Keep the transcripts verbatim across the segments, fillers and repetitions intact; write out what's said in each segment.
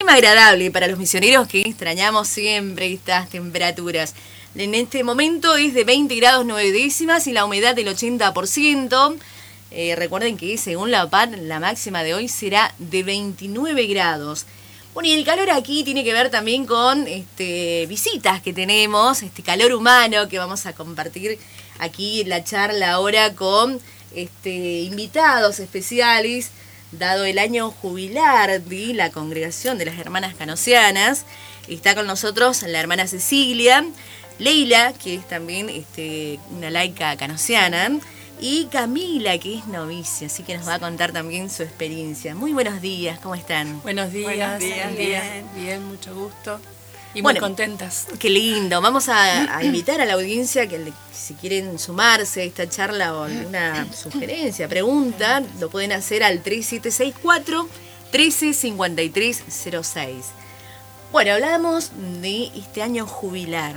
clima agradable para los misioneros que extrañamos siempre estas temperaturas. En este momento es de veinte grados nueve décimas y la humedad del ochenta por ciento. Eh, recuerden que según la O P A D la máxima de hoy será de veintinueve grados. Bueno, y el calor aquí tiene que ver también con este, visitas que tenemos, este calor humano que vamos a compartir aquí en la charla ahora con este, invitados especiales, dado el año jubilar de la Congregación de las Hermanas Canosianas. Está con nosotros la hermana Cecilia, Leila, que es también este, una laica canosiana, y Camila, que es novicia, así que nos va a contar también su experiencia. Muy buenos días, ¿cómo están? Buenos días, buenos días, bien, bien, mucho gusto y bueno, muy contentas. Qué lindo, vamos a, a invitar a la audiencia que si quieren sumarse a esta charla o alguna sugerencia, pregunta, lo pueden hacer al tres siete seis cuatro, uno tres cinco tres cero seis. Bueno, hablamos de este año jubilar.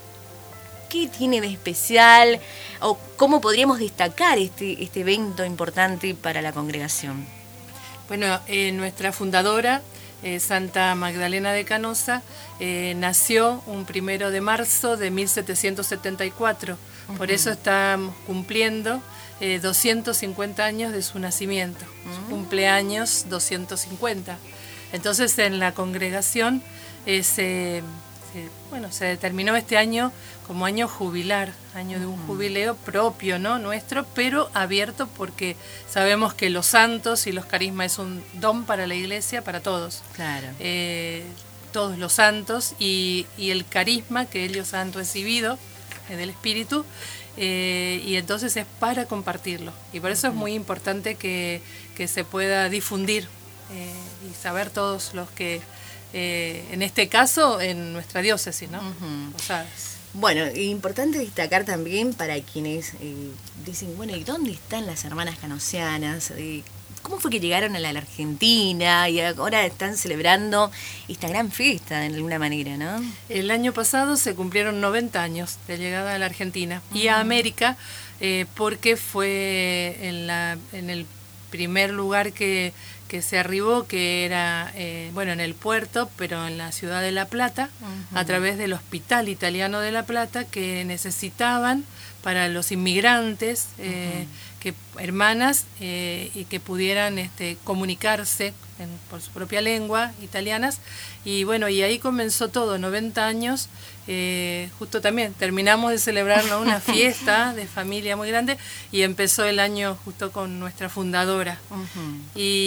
¿Qué tiene de especial o cómo podríamos destacar este, este evento importante para la congregación? Bueno, eh, nuestra fundadora, eh, Santa Magdalena de Canosa, eh, nació un primero de marzo de mil setecientos setenta y cuatro. Uh-huh. Por eso estamos cumpliendo eh, doscientos cincuenta años de su nacimiento, uh-huh. Su cumpleaños doscientos cincuenta. Entonces en la congregación eh, se... Bueno, se determinó este año como año jubilar, año de un jubileo propio, ¿no? Nuestro, pero abierto porque sabemos que los santos y los carismas es un don para la iglesia, para todos. Claro. Eh, todos los santos y, y el carisma que ellos han recibido eh, del Espíritu, eh, y entonces es para compartirlo. Y por eso es muy importante que, que se pueda difundir eh, y saber todos los que... Eh, en este caso, en nuestra diócesis, ¿no? Uh-huh. Posadas. Bueno, es importante destacar también para quienes eh, dicen, bueno, ¿y dónde están las hermanas canosianas? Eh, ¿Cómo fue que llegaron a la Argentina y ahora están celebrando esta gran fiesta de alguna manera, ¿no? El año pasado se cumplieron noventa años de llegada a la Argentina uh-huh. y a América, eh, porque fue en, la, en el primer lugar que... que se arribó, que era, eh, bueno, en el puerto, pero en la ciudad de La Plata, uh-huh. a través del Hospital Italiano de La Plata, que necesitaban para los inmigrantes, eh, uh-huh. que hermanas, eh, y que pudieran este, comunicarse en, por su propia lengua, italianas, y bueno, y ahí comenzó todo, noventa años, eh, justo también, terminamos de celebrar, ¿no? Una fiesta de familia muy grande, y empezó el año justo con nuestra fundadora, uh-huh.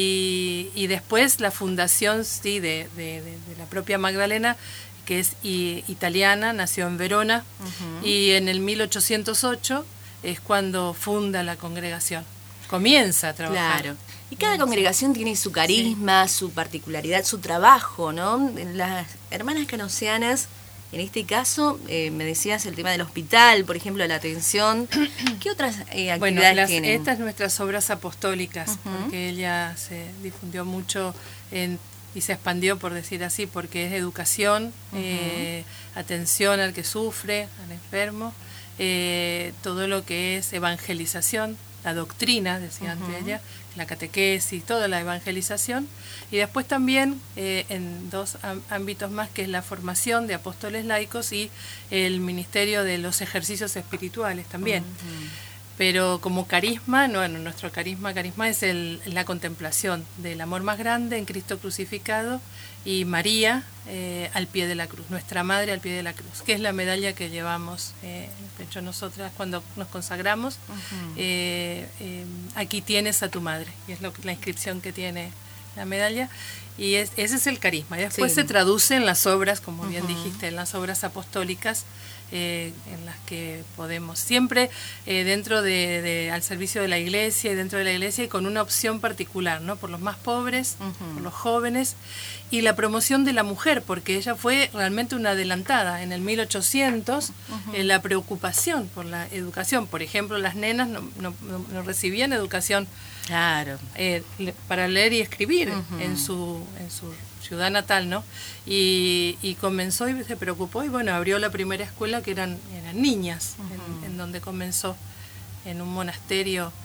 y, y después la fundación, sí, de, de, de, de la propia Magdalena, que es y, italiana, nació en Verona, uh-huh. y en el mil ochocientos ocho es cuando funda la congregación, comienza a trabajar. Claro. Y cada congregación tiene su carisma, sí. su particularidad, su trabajo, ¿no? Las hermanas canosianas, en este caso, eh, me decías el tema del hospital, por ejemplo, la atención. ¿Qué otras eh, actividades bueno, las, tienen? Estas nuestras obras apostólicas, uh-huh. porque ella se difundió mucho en, y se expandió, por decir así, porque es educación, uh-huh. eh, atención al que sufre, al enfermo, eh, todo lo que es evangelización, la doctrina, decía uh-huh. antes ella, la catequesis, toda la evangelización, y después también eh, en dos ámbitos más, que es la formación de apóstoles laicos y el ministerio de los ejercicios espirituales también. Uh-huh. Pero como carisma, no, bueno, nuestro carisma, carisma es el, la contemplación del amor más grande en Cristo crucificado y María eh, al pie de la cruz, nuestra Madre al pie de la cruz, que es la medalla que llevamos eh, en el pecho nosotras cuando nos consagramos. Uh-huh. eh, eh, aquí tienes a tu madre, y es lo, la inscripción que tiene la medalla, y es, ese es el carisma. Y después sí. se traduce en las obras, como bien uh-huh. dijiste, en las obras apostólicas, Eh, en las que podemos siempre eh, dentro de, de al servicio de la iglesia y dentro de la iglesia y con una opción particular, ¿no? Por los más pobres, uh-huh. por los jóvenes, y la promoción de la mujer, porque ella fue realmente una adelantada en el mil ochocientos, uh-huh. eh, la preocupación por la educación, por ejemplo, las nenas no, no, no, no recibían educación claro eh, le, para leer y escribir uh-huh. en su en su ciudad natal, ¿no? Y, y comenzó y se preocupó y bueno, abrió la primera escuela que eran, eran niñas, uh-huh. en, en donde comenzó en un monasterio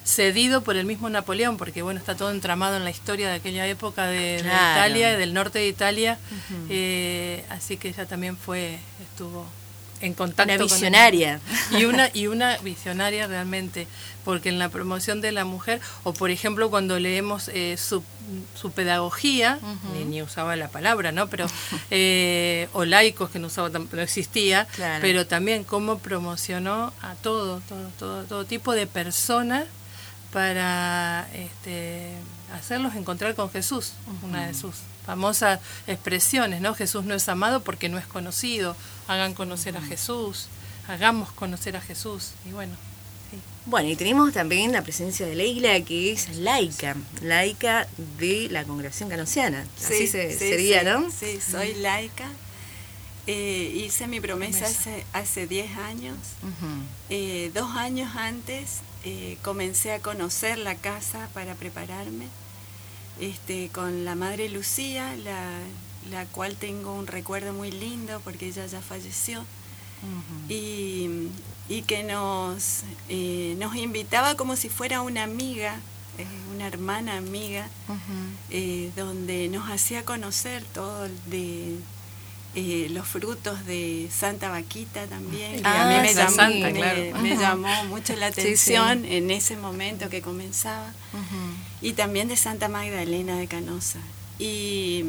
cedido por el mismo Napoleón, porque bueno, está todo entramado en la historia de aquella época de, Claro. de Italia, del norte de Italia, Ujú. eh, así que ella también fue, estuvo en contacto Una con visionaria. y una y una visionaria realmente, porque en la promoción de la mujer, o por ejemplo cuando leemos eh, su, su pedagogía, Ujú. ni, ni usaba la palabra, ¿no? Pero eh, o laicos, que no usaba, tam- no existía, Claro. pero también cómo promocionó a todo todo todo todo tipo de personas para este, hacerlos encontrar con Jesús, una de sus famosas expresiones, ¿no? Jesús no es amado porque no es conocido, hagan conocer a Jesús, hagamos conocer a Jesús, y bueno, sí. Bueno, y tenemos también la presencia de Leila, que es laica, laica de la Congregación Canosiana. Así se, sí, sería, sí, ¿no? Sí, soy laica. Eh, hice mi promesa, Promesa. hace hace diez años. Ujú. Eh, dos años antes eh, comencé a conocer la casa para prepararme este, con la Madre Lucía, la, la cual tengo un recuerdo muy lindo porque ella ya falleció. Ujú. y, y que nos, eh, nos invitaba como si fuera una amiga, eh, una hermana amiga, Ujú. eh, donde nos hacía conocer todo de eh, los frutos de Santa Vaquita también, que Ah, a mí me sí. llamó, Santa, me- claro. me Ujú. llamó mucho la Sí, atención sí. en ese momento que comenzaba, Ujú. y también de Santa Magdalena de Canosa. Y,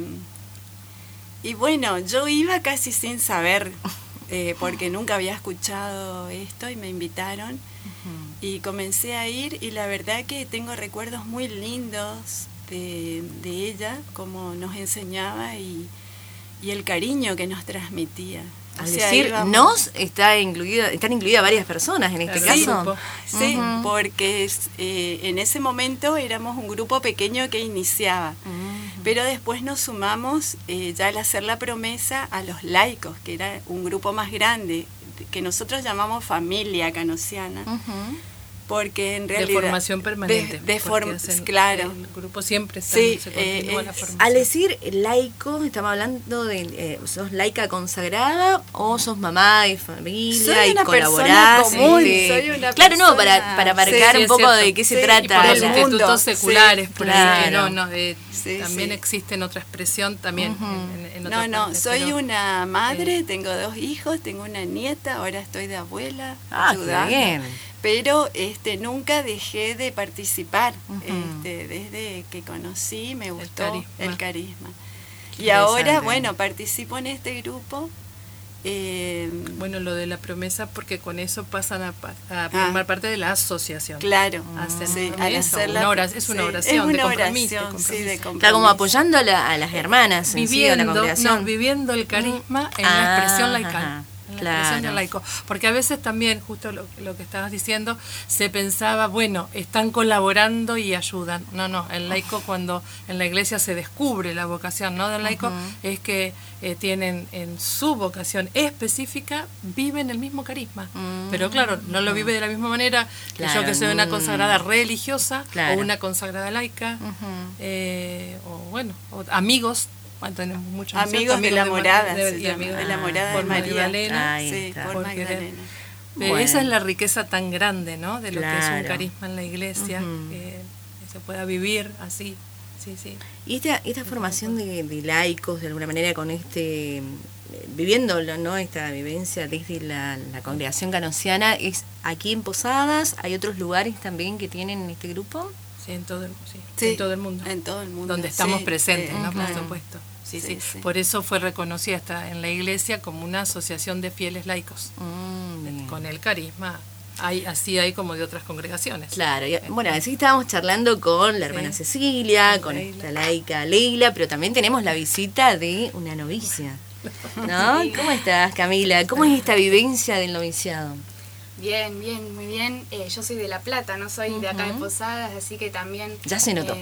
y bueno, yo iba casi sin saber, eh, porque nunca había escuchado esto y me invitaron. Ujú. Y comencé a ir y la verdad que tengo recuerdos muy lindos de, de ella, como nos enseñaba y, y el cariño que nos transmitía. O Al sea, decir íbamos- nos, está incluida, están incluidas varias personas en este Claro, Sí, caso. grupo. Sí, Ujú. porque es, eh, en ese momento éramos un grupo pequeño que iniciaba, Ujú. pero después nos sumamos eh, ya al hacer la promesa a los laicos, que era un grupo más grande, que nosotros llamamos familia canosiana, Ujú. porque en De realidad... formación permanente. De, de porque form- hacen- claro. El grupo siempre está, Sí, se eh, continúa la es- formación. Al decir laico, estamos hablando de, eh, ¿sos laica consagrada o sos mamá de familia Soy y una colaborás? persona común, este, soy una claro, no, para, persona- para Sí, marcar sí, un es poco cierto. de qué se Sí, y trata. Y por los el la- mundo, institutos sí, seculares, por ahí, claro. no, no, eh, Sí, también sí. existe en otra expresión también. Ujú. en, en No, otras no, partes, soy pero, una madre, eh, tengo dos hijos, tengo una nieta, ahora estoy de abuela, Ah, qué ayudando. bien. Pero este, nunca dejé de participar. Ujú. este, desde que conocí me gustó el carisma. carisma. Qué Y ahora, interesante. bueno, participo en este grupo. eh, Bueno, lo de la promesa, porque con eso pasan a, pa- a Ah. formar parte de la asociación. claro, Hacen sí, promesa, al hacer la- una ora- es una sí, oración es de una compromiso, de oración, sí, de compromiso. compromiso. Claro, como apoyando a, la- a las hermanas, en sí, a la viviendo, congregación. no, viviendo el carisma en Ah, la expresión laical. ajá, En la claro. expresión del laico. Porque a veces también, justo lo, lo que estabas diciendo, se pensaba, bueno, están colaborando y ayudan. No, no, el laico cuando en la iglesia se descubre la vocación, ¿no?, del laico, Ujú. es que eh, tienen en su vocación específica, viven el mismo carisma. Mm. Pero claro, no lo vive de la misma manera que Claro, yo que soy una mm. consagrada religiosa Claro. o una consagrada laica, Ujú. eh, o bueno, o amigos. Bueno, tenemos muchos, ¿no es Amigos cierto? de la Ma- morada, de- se y llama, amigos de la Ah, morada por de María. Magdalena. Ahí Sí, está. por Porque de- Magdalena. Pero Bueno. esa es la riqueza tan grande, ¿no?, de lo que es un Claro. carisma en la iglesia, Ujú. que, que se pueda vivir así. Sí, sí. Y esta, esta formación de, de laicos, de alguna manera, con este, eh, viviéndolo, ¿no?, esta vivencia desde la, la congregación canosiana, ¿es aquí en Posadas? ¿Hay otros lugares también que tienen este grupo? Sí, en todo el, sí, Sí, en todo el mundo. En todo el mundo. Donde estamos sí, presentes, sí, ¿no?, por claro. supuesto. Sí, sí, Sí, sí. Por eso fue reconocida hasta en la iglesia como una asociación de fieles laicos, Mm, bien. con el carisma. Hay, así hay como de otras congregaciones. Claro, y, bueno, así estábamos charlando con la hermana Sí. Cecilia, Con con Leila. esta laica Leila, pero también tenemos la visita de una novicia, ¿no? Sí. ¿Cómo estás, Camila? ¿Cómo es esta vivencia del noviciado? Bien, bien, muy bien. Eh, yo soy de La Plata, no soy de acá de Ujú. Posadas, así que también... Ya se notó. eh,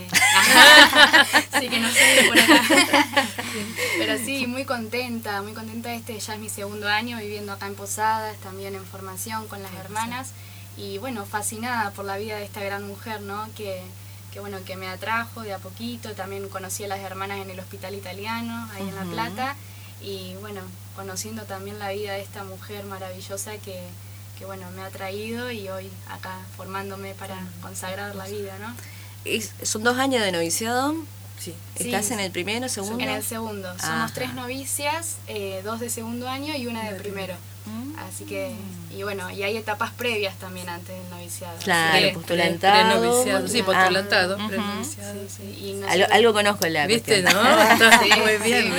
ajá, sí, que no soy de por acá. Pero sí, muy contenta, muy contenta. Este ya es mi segundo año viviendo acá en Posadas, también en formación con las hermanas. Y bueno, fascinada por la vida de esta gran mujer, ¿no? Que, que bueno, que me atrajo de a poquito. También conocí a las hermanas en el hospital italiano, ahí en La Ujú. Plata. Y bueno, conociendo también la vida de esta mujer maravillosa que... que bueno, me ha traído y hoy acá formándome para consagrar la vida, ¿no? Es- ¿Son dos años de noviciado? Sí. ¿Estás Sí, en el primero, segundo? En el segundo. Somos Ajá. tres novicias, eh, dos de segundo año y una de De primero. Mm. Así que, y bueno, y hay etapas previas también antes del noviciado. Así Claro, que- postulantado. Prenoviciado, sí, Ah, postulantado, ujú. prenoviciado, Sí, sí. sí, y Algo, nosotros- algo conozco en la ¿Viste, cuestión. no? Está Sí, muy bien.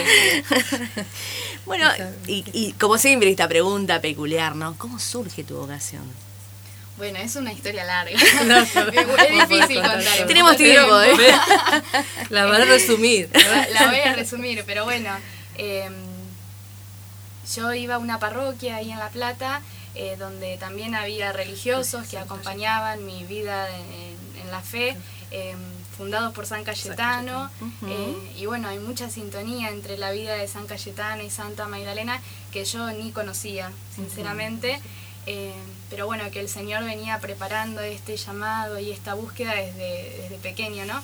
Bueno, y, y como siempre esta pregunta peculiar, ¿no? ¿Cómo surge tu vocación? Bueno, es una historia larga. No, es difícil contar contar. todo. Tenemos tiempo, ¿eh? La van a resumir. La, la voy a resumir, pero bueno, eh, yo iba a una parroquia ahí en La Plata, eh, donde también había religiosos que acompañaban mi vida en, en la fe, eh, fundados por San Cayetano, eh, y bueno, hay mucha sintonía entre la vida de San Cayetano y Santa Magdalena que yo ni conocía, sinceramente. Eh, pero bueno, que el Señor venía preparando este llamado y esta búsqueda desde, desde pequeño, ¿no?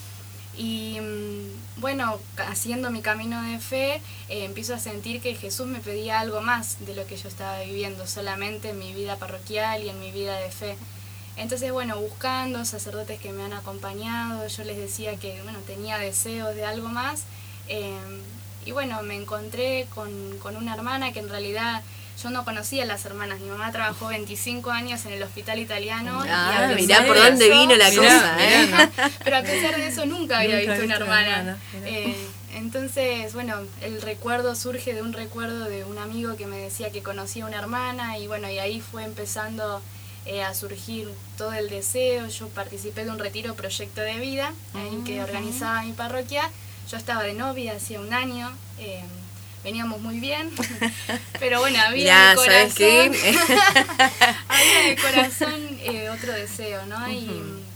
Y mm, bueno, haciendo mi camino de fe, eh, empiezo a sentir que Jesús me pedía algo más de lo que yo estaba viviendo, solamente en mi vida parroquial y en mi vida de fe. Entonces, bueno, buscando sacerdotes que me han acompañado, yo les decía que, bueno, tenía deseos de algo más. Eh, y bueno, me encontré con, con una hermana que en realidad yo no conocía a las hermanas. Mi mamá trabajó veinticinco años en el hospital italiano. Ah, y a mirá pesar por de dónde eso- vino la Mirá, cosa, ¿eh? mirá, ¿no? Pero a pesar de eso nunca había Nunca visto una viste hermana. una hermana, mirá. Eh, entonces, bueno, el recuerdo surge de un recuerdo de un amigo que me decía que conocía una hermana y bueno, y ahí fue empezando eh, a surgir todo el deseo. Yo participé de un retiro Proyecto de Vida en que organizaba mi parroquia. Yo estaba de novia hacía un año. eh, Veníamos muy bien, pero bueno, había en Mirá, el ¿sabes corazón, qué? había en el corazón eh, otro deseo, ¿no? Y,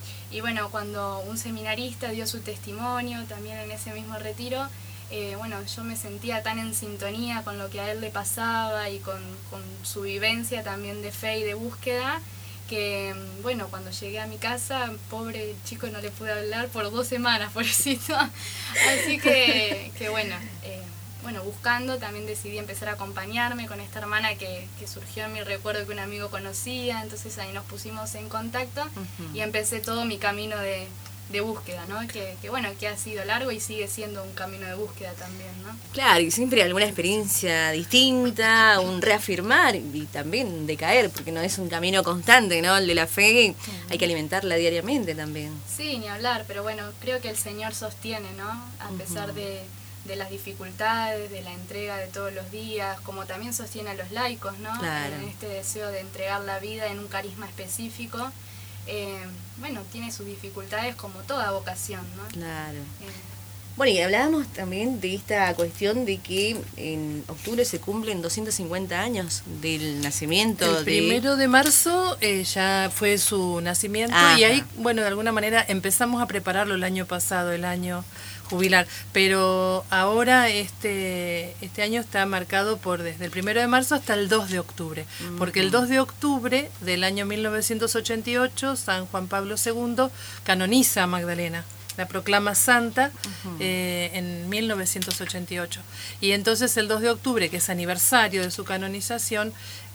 y bueno, cuando un seminarista dio su testimonio también en ese mismo retiro, eh, bueno, yo me sentía tan en sintonía con lo que a él le pasaba y con, con su vivencia también de fe y de búsqueda, que bueno, cuando llegué a mi casa, pobre chico, no le pude hablar por dos semanas, pobrecito. Así que, que bueno, eh, bueno, buscando también decidí empezar a acompañarme con esta hermana que, que surgió en mi recuerdo que un amigo conocía, entonces ahí nos pusimos en contacto y empecé todo mi camino de, de búsqueda, ¿no? Que, que bueno, que ha sido largo y sigue siendo un camino de búsqueda también, ¿no? Claro, y siempre alguna experiencia distinta, un reafirmar y también decaer, porque no es un camino constante, ¿no? El de la fe hay que alimentarla diariamente también. Sí, ni hablar, pero bueno, creo que el Señor sostiene, ¿no? A pesar de, de las dificultades, de la entrega de todos los días, como también sostiene a los laicos, ¿no? Claro. En este deseo de entregar la vida en un carisma específico. Eh, bueno, tiene sus dificultades como toda vocación, ¿no? Claro. Eh, Bueno, y hablábamos también de esta cuestión de que en octubre se cumplen doscientos cincuenta años del nacimiento El de... primero de marzo eh, ya fue su nacimiento Ajá. y ahí, bueno, de alguna manera empezamos a prepararlo el año pasado, el año jubilar, pero ahora este este año está marcado por desde el primero de marzo hasta el dos de octubre, porque el dos de octubre del año mil novecientos ochenta y ocho San Juan Pablo segundo canoniza a Magdalena, la proclama santa eh, en mil novecientos ochenta y ocho. Y entonces el dos de octubre, que es aniversario de su canonización,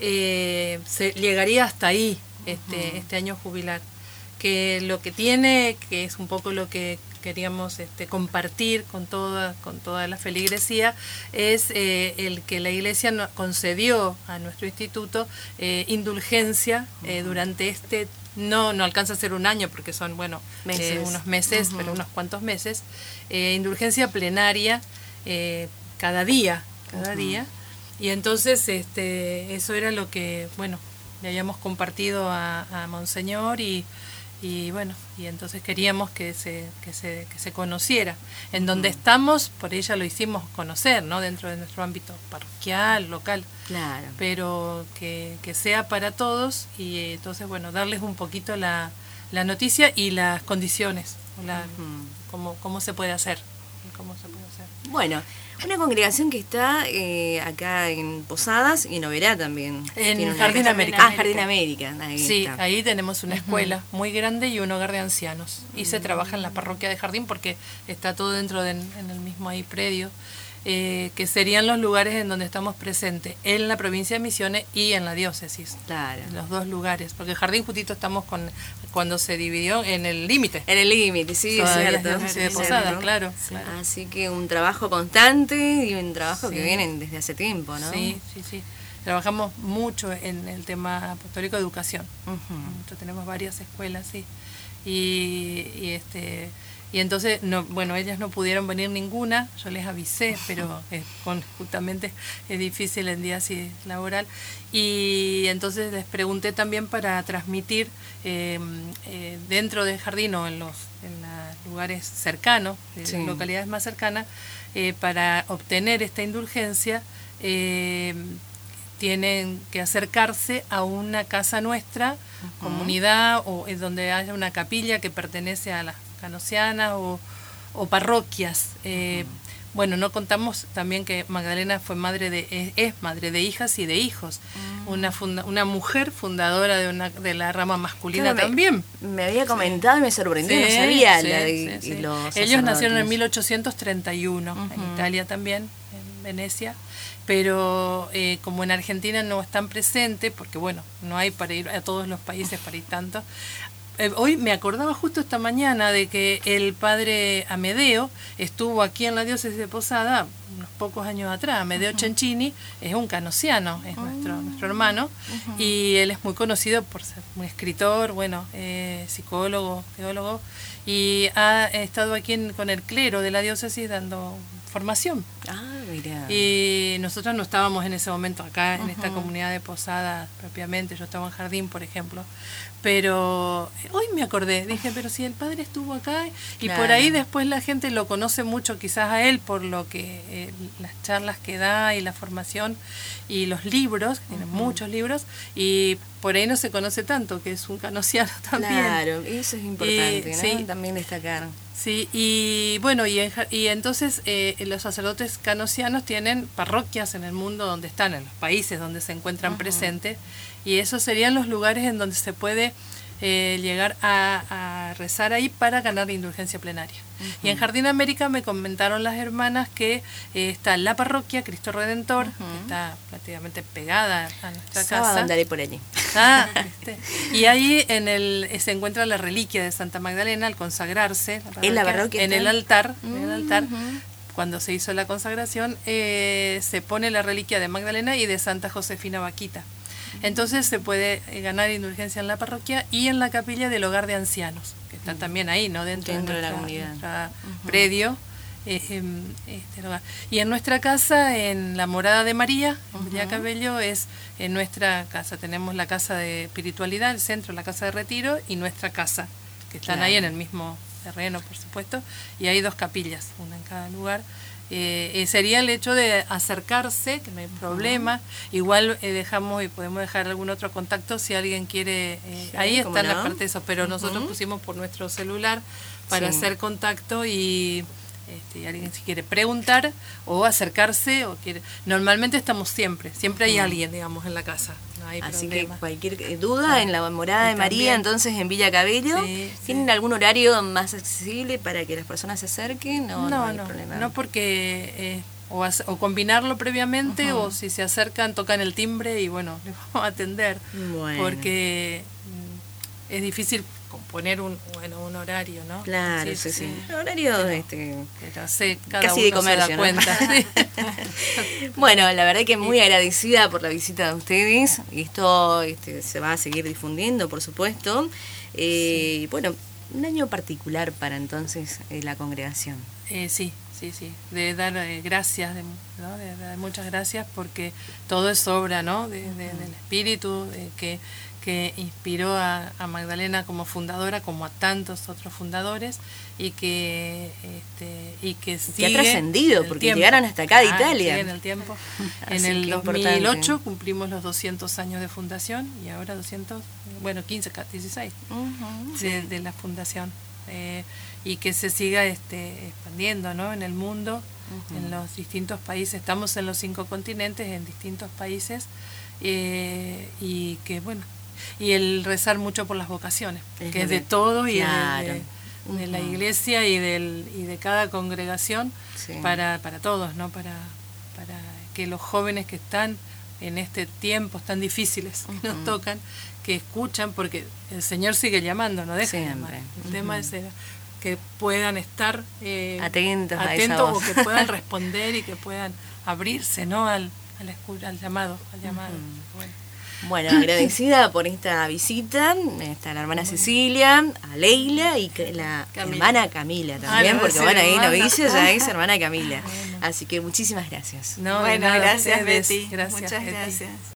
eh, se llegaría hasta ahí este, este año jubilar. Que lo que tiene, que es un poco lo que queríamos este, compartir con toda, con toda la feligresía, es eh, el que la Iglesia nos concedió a nuestro instituto eh, indulgencia eh, durante este, no no alcanza a ser un año porque son, bueno, Meses. eh, unos meses, Ujú. pero unos cuantos meses, eh, indulgencia plenaria eh, cada día, cada Ujú. día. Y entonces este eso era lo que, bueno, le habíamos compartido a, a Monseñor y y bueno, y entonces queríamos que se, que se, que se conociera. En donde estamos, por ella lo hicimos conocer, ¿no? Dentro de nuestro ámbito parroquial, local, Claro. pero que, que sea para todos y eh, entonces, bueno, darles un poquito la, la noticia y las condiciones, la, Ujú. cómo, cómo se puede hacer, cómo se puede hacer. Bueno, una congregación que está eh, acá en Posadas y en Oberá también. En Tiene una- Jardín América. Ah, Jardín América. Ahí Sí, está. ahí tenemos una escuela muy grande y un hogar de ancianos. Y se trabaja en la parroquia de Jardín porque está todo dentro de, en el mismo ahí predio. eh, que serían los lugares en donde estamos presentes, en la provincia de Misiones y en la diócesis. Claro. Los dos lugares, porque el jardín justito estamos con cuando se dividió en el límite. En el límite, sí, es Todavía cierto. es diócesis de es Posada, cierto. claro, Sí. claro. Así que un trabajo constante y un trabajo Sí. que viene desde hace tiempo, ¿no? Sí, sí, sí. Trabajamos mucho en el tema apostólico de educación. Ujú. Nosotros tenemos varias escuelas, sí. Y, y este y entonces, no, bueno, ellas no pudieron venir ninguna, yo les avisé, pero eh, con, justamente es difícil en día así laboral. Y entonces les pregunté también para transmitir eh, eh, dentro del jardín o en los en los lugares cercanos, de Sí. las localidades más cercanas, eh, para obtener esta indulgencia, eh, tienen que acercarse a una casa nuestra, uh-huh. comunidad, o es donde haya una capilla que pertenece a las canosianas o, o parroquias. Eh, uh-huh. Bueno, no contamos también que Magdalena fue madre de es, es madre de hijas y de hijos, uh-huh. una funda, una mujer fundadora de una de la rama masculina claro, también. Me, me había comentado sí. y me sorprendió, sí, no sabía sí, la de, sí, sí. Y los Ellos nacieron en mil ochocientos treinta y uno, uh-huh. en Italia también, en Venecia. Pero eh, como en Argentina no están presentes, porque bueno, no hay para ir a todos los países para ir tanto, eh, hoy me acordaba justo esta mañana de que el padre Amedeo estuvo aquí en la diócesis de Posada unos pocos años atrás. Amedeo uh-huh. Cencini es un canosiano, es uh-huh. nuestro, nuestro hermano, uh-huh. y él es muy conocido por ser un escritor, bueno, eh, psicólogo, teólogo, y ha estado aquí en, con el clero de la diócesis dando formación. Ah, mira. Y nosotros no estábamos en ese momento acá, uh-huh. en esta comunidad de Posada propiamente, yo estaba en Jardín, por ejemplo, pero hoy me acordé, dije, pero si el padre estuvo acá, y claro. por ahí después la gente lo conoce mucho quizás a él por lo que eh, las charlas que da y la formación y los libros, uh-huh. tiene muchos libros, y por ahí no se conoce tanto, que es un canosiano también. Claro, eso es importante, y, ¿no? Sí, también destacar. Sí, y bueno, y, en, y entonces eh, los sacerdotes canosianos tienen parroquias en el mundo donde están, en los países donde se encuentran uh-huh. presentes, y esos serían los lugares en donde se puede eh, llegar a, a rezar ahí para ganar la indulgencia plenaria. Uh-huh. Y en Jardín América me comentaron las hermanas que eh, está la parroquia Cristo Redentor, uh-huh. que está prácticamente pegada a nuestra Sábado casa. Andaré por allí. Ah, este. Y ahí en el se encuentra la reliquia de Santa Magdalena al consagrarse. La ¿En la parroquia? En el altar, uh-huh. en el altar. Uh-huh. Cuando se hizo la consagración, eh, se pone la reliquia de Magdalena y de Santa Josefina Vaquita. Entonces se puede ganar indulgencia en la parroquia y en la capilla del hogar de ancianos, que está también ahí, ¿no? Dentro, Dentro de, nuestra, de la comunidad. Nuestra uh-huh. predio. Eh, eh, este lugar. Y en nuestra casa, en la Morada de María, en uh-huh. Villa Cabello, es en nuestra casa. Tenemos la casa de espiritualidad, el centro, la casa de retiro, y nuestra casa, que están claro. ahí en el mismo terreno, por supuesto, y hay dos capillas, una en cada lugar. Eh, eh, sería el hecho de acercarse, que no hay problema. Uh-huh. Igual eh, dejamos y podemos dejar algún otro contacto si alguien quiere. Eh, sí, ahí está no? la parte de eso, pero uh-huh. nosotros pusimos por nuestro celular para sí. hacer contacto y este, y alguien si quiere preguntar o acercarse o quiere. Normalmente estamos siempre, siempre hay uh-huh. alguien, digamos, en la casa. No hay Así problema. Que cualquier duda, en la Morada de María, también. Entonces en Villa Cabello, sí, ¿tienen sí. algún horario más accesible para que las personas se acerquen? No, no, no, hay no, problema. no porque eh, o, hace, o combinarlo previamente uh-huh. o si se acercan tocan el timbre y bueno, les vamos a atender bueno. porque mm, es difícil poner un bueno un horario, ¿no? Claro, sí, sí. sí. sí. Un horario pero, este, pero sí, cada casi uno de comercio, se da ¿no? cuenta. Sí. Bueno, la verdad que muy agradecida por la visita de ustedes. Esto este, se va a seguir difundiendo, por supuesto. Eh, sí. Bueno, un año particular para entonces eh, la congregación. Eh, sí, sí, sí. De dar eh, gracias, de, ¿no? de, de dar muchas gracias porque todo es obra, ¿no? De, de, del Espíritu eh, que que inspiró a, a Magdalena como fundadora, como a tantos otros fundadores, y que este, y que sigue que ha trascendido, porque tiempo. llegaron hasta acá de ah, Italia. Sigue en el tiempo. En el dos mil ocho cumplimos los doscientos años de fundación, y ahora doscientos, bueno, quince, dieciséis uh-huh, de, sí. de la fundación. Eh, y que se siga este, expandiendo, ¿no? En el mundo, uh-huh. en los distintos países. Estamos en los cinco continentes, en distintos países, eh, y que, bueno, y el rezar mucho por las vocaciones, es que es de todo y claro. de, de, de la Ujú. iglesia y, del, y de cada congregación Sí. para, para todos, ¿no? Para, para que los jóvenes que están en este tiempos tan difíciles que nos Ujú. tocan, que escuchan, porque el Señor sigue llamando, no deja de Siempre. llamar. El Ujú. tema es eh, que puedan estar eh, Atentos a esa atentos o voz. que puedan responder y que puedan abrirse, ¿no? al, al, escu- al llamado, al llamado. Ujú. Bueno. Bueno, agradecida por esta visita, está la hermana Cecilia, a Leila y que- la Camila. hermana Camila también, Ah, le voy a porque decir bueno, ahí hermana. novicio ya es hermana Camila. Bueno. Así que muchísimas gracias. No, de Bueno, nada, gracias ustedes. Betty. Gracias, Muchas Betty. gracias.